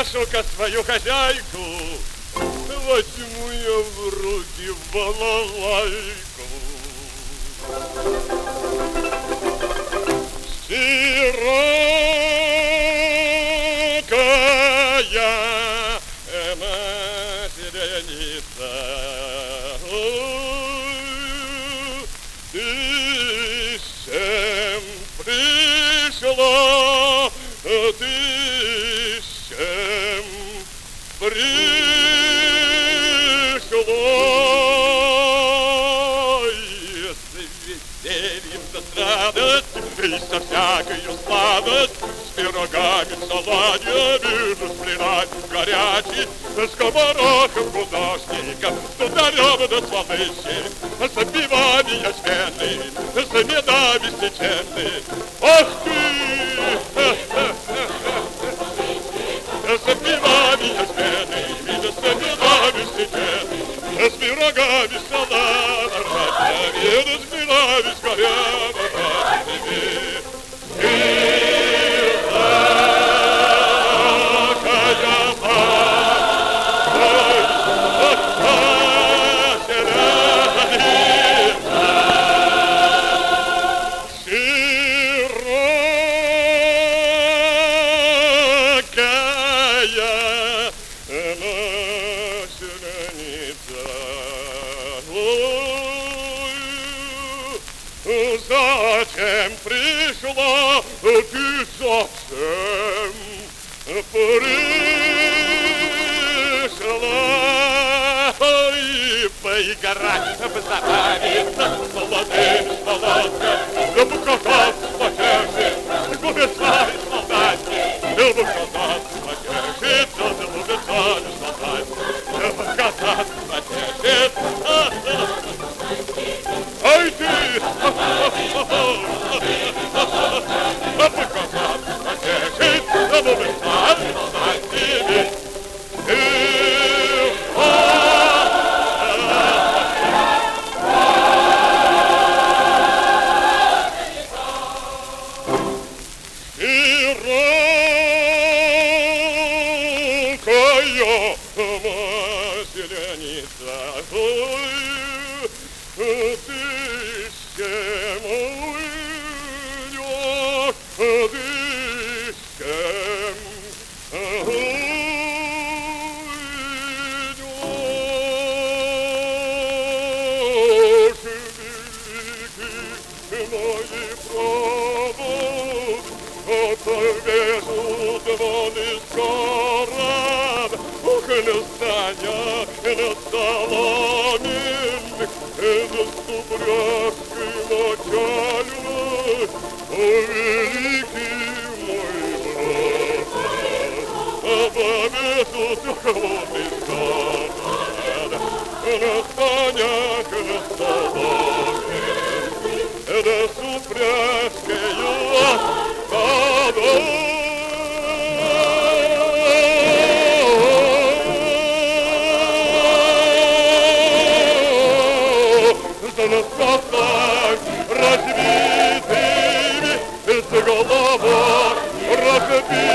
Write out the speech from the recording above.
брошу-ка свою хозяйку, возьму я в руки балалайку. Широкая масленица, ты с чем пришла, ты с чем пришла, с весельем да с радостью и со всякою сладостью, с пирогами, салатами, с блинами горячими, с скоморохом художником, с дударем да славныщим, с пивами ячменными, с медами стеченными. Ах ты! С пивами ячменными, с медами стеченными, с пирогами, салатами, с блинами с горячими. Зачем пришла, ты зачем пришла? Ой, поиграть в забаве с молодыми солдатами, покататься потешиться, губецами солдатами, покататься потешиться, губецами солдатами, покататься потешиться. Ай ты! Разбитыми с головой разбитыми.